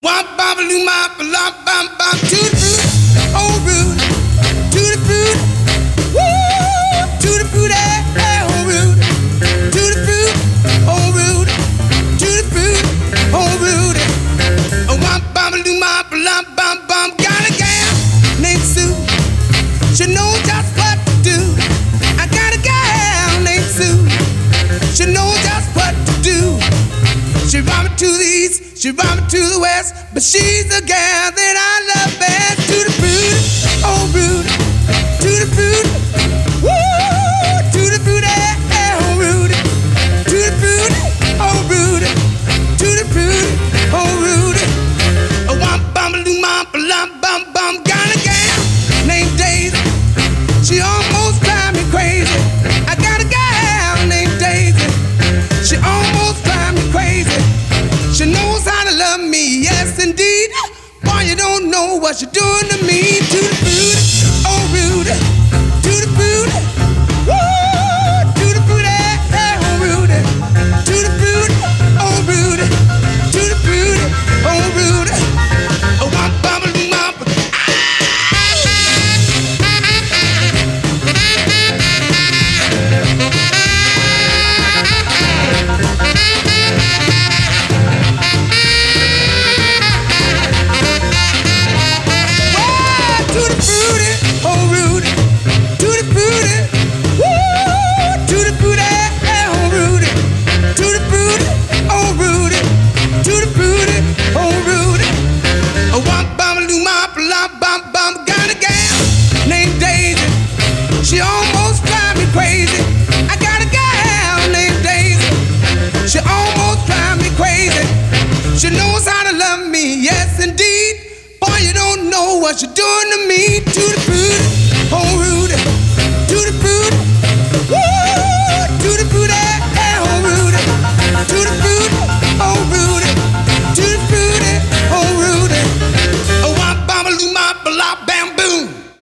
Womp bam loo ma bam bam bam to the fruit, oh rude, to the fruit, woo, to the fruit, oh rude, to the fruit, oh rude, to the fruit, oh rude. Womp bam loo ma bam bam bam. Got a gal named Sue, she knows just what to do. I got a gal named Sue, she knows just what to do. She run me to the east, she run me to the west, but she's the gal that I love best. To the fruit, oh rude, to the fruit, woo, to the fruit, oh rude, to the fruit, oh rude, to the fruit, oh rude. A womp bum loo mom bum bum bum. Got a gal named Daisy, she almost drive me crazy. I got a gal named Daisy, she almost drive me crazy. She knows how to love me, yes indeed. Boy, you don't know what you're doing to me. To the fruit, oh rude, to the fruit, woo, to the fruit, oh rude, to the fruit, oh rude, to the fruit, oh rude. Oh, womp bum lump. To the fruity, oh rude, to the fruity, woo, to the fruity, oh rude, to the fruity, oh rude, to the fruity, oh rude. A womp bum loo mop lop bum bum. Got a gal named Daisy, she almost drive me crazy. I got a gal named Daisy, she almost drive me crazy. She knows how to love me, yes indeed. Boy, you don't know what you're doing to me. To